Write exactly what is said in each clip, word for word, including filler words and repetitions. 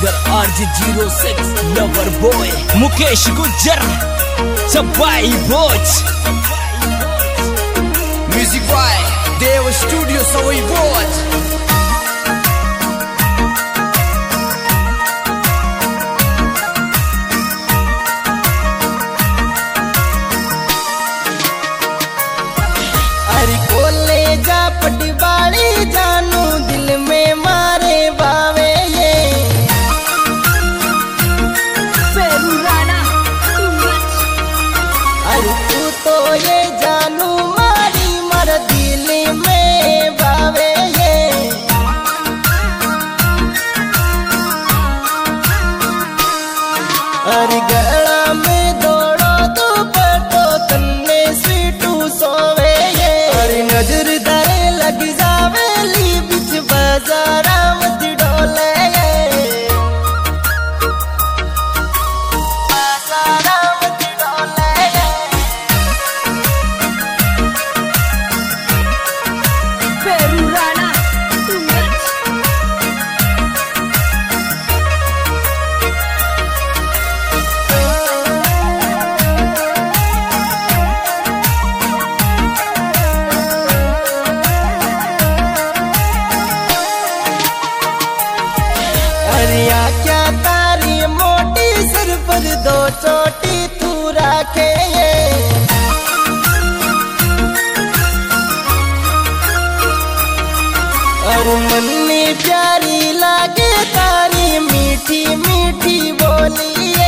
Singer RJ zero six lover boy Mukesh Gujjar चबाई बोच music by Dev studio सवई बोच। अरे कोले जा पटवाड़ी जानू दिल में मारे बावे ये फेरू राणा। अरे तू तो ये जानू मारी मर दिल में बावे ये अरे गला में दौड़ो तू पटो तन्ने सीटू सोवे नजर दारे लग जावेली बिच बाजारा मत डोले बाजारा मत डोले फेरू राणा। अरिया क्या तारी मोटी सिर पर दो चोटी तू रखे और मन्नी प्यारी लागे तारी मीठी मीठी बोलिए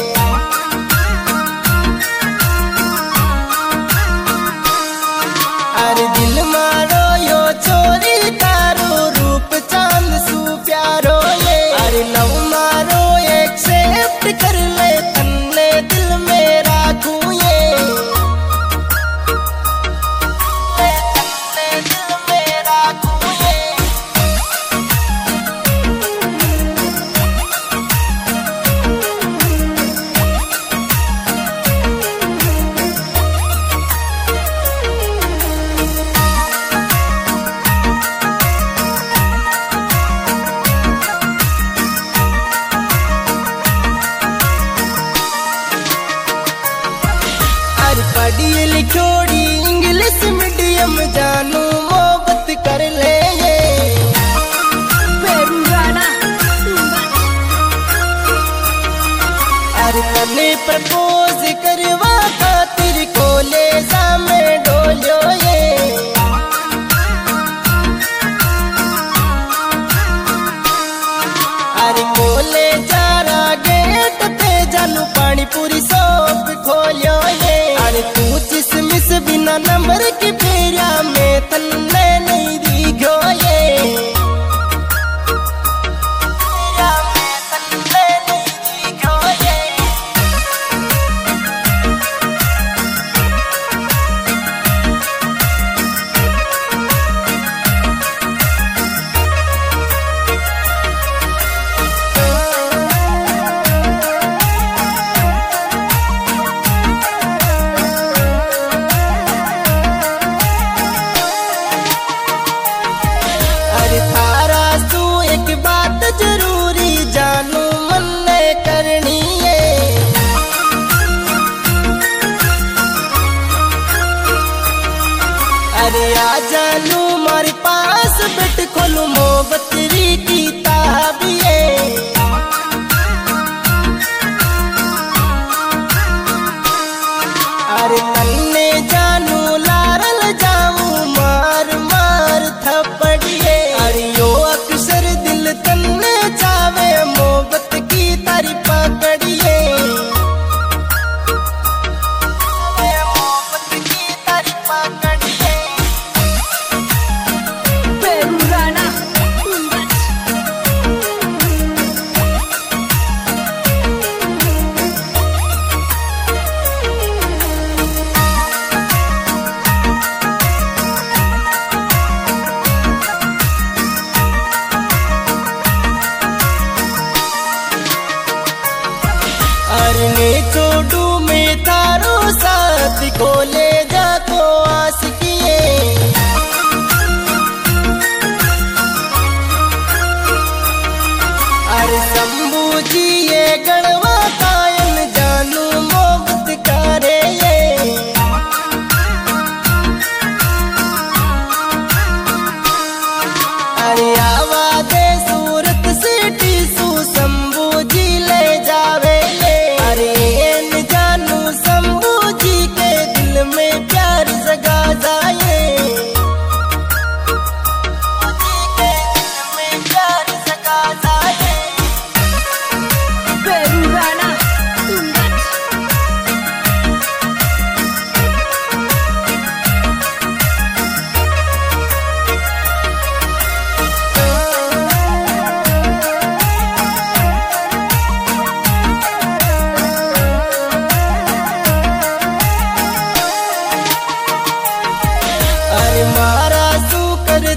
अरे दिल मारो यो चोरी तारो रूप चांद सू प्यारो ये अरे लव मारो एक्सेप्ट कर ले तन्ने दिल में राखूं ये तन्ने दिल में राखूं ये पढ़ी लिखोड़ी इंग्लिश मीडियम जानू मोहब्बत कर ले ये फेरू राणा। अरे तने प्रपोज करवा खातिर कॉलेजा में डोलो ये अरे कॉलेजा रा गेट पे जानू पानी पूरी शॉप खोलियो ये अरे तू जिसमिस बिना नंबर की फेरिया में तन्ने नहीं दिखो ये फेरिया में तन्ने नहीं दिखो ये अरे थारा तू एक बात जरूरी जानू मन ने करनी है अरे आ जानू मारे पास बेट खोलू मोहब्बतरी की ताबिए अरे तन्ने जानू लारल जाऊं मार मार थपड़िए अरे यो अक्सर दिल तन्ने जावे मोहब्बत की तारी पकड़िए मोहब्बत की तारी पकड़िए फेरू राणा। अरे छोड़ू में तारो साथ खोले जा को आस किए अरे सब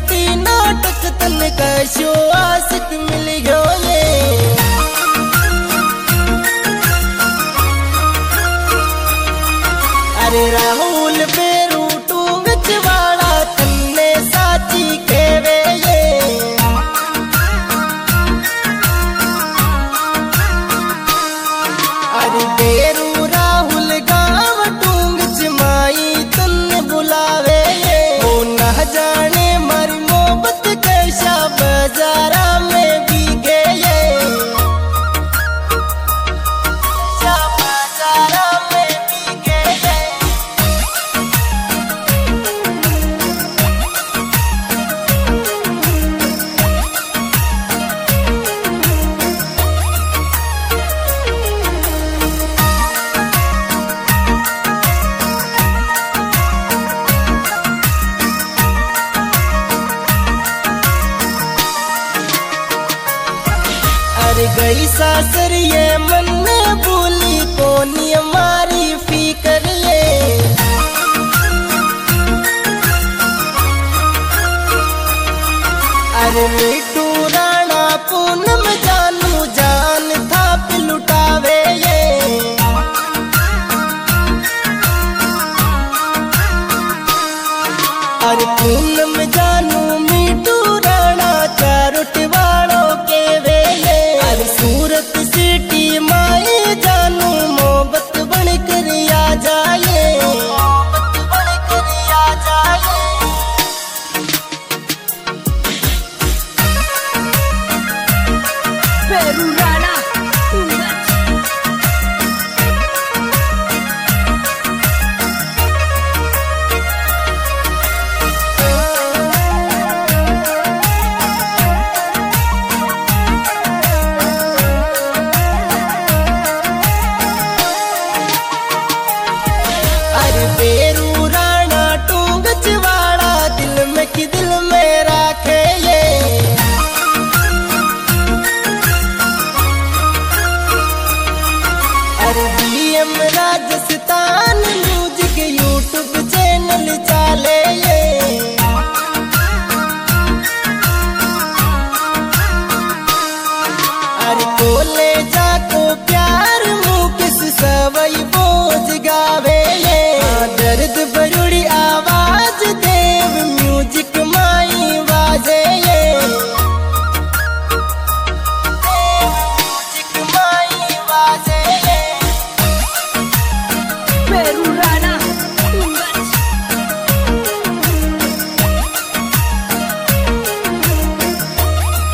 करती नाटक तन कशो आशिक मिल गयो ये। अरे राहुल बेरू टूंगच वाला तन्ने साची केवे ये। अरे बेरू राहुल गाँव टूंगच माई तन्ने बुलावे ये। वो न जाने मारी मोहब्बत कैसा बाजारा में बिके ये। बाजारा में बिके ये। अरे गई सासर ये मन में बोली कोनी हमारी फिकर ये। अरे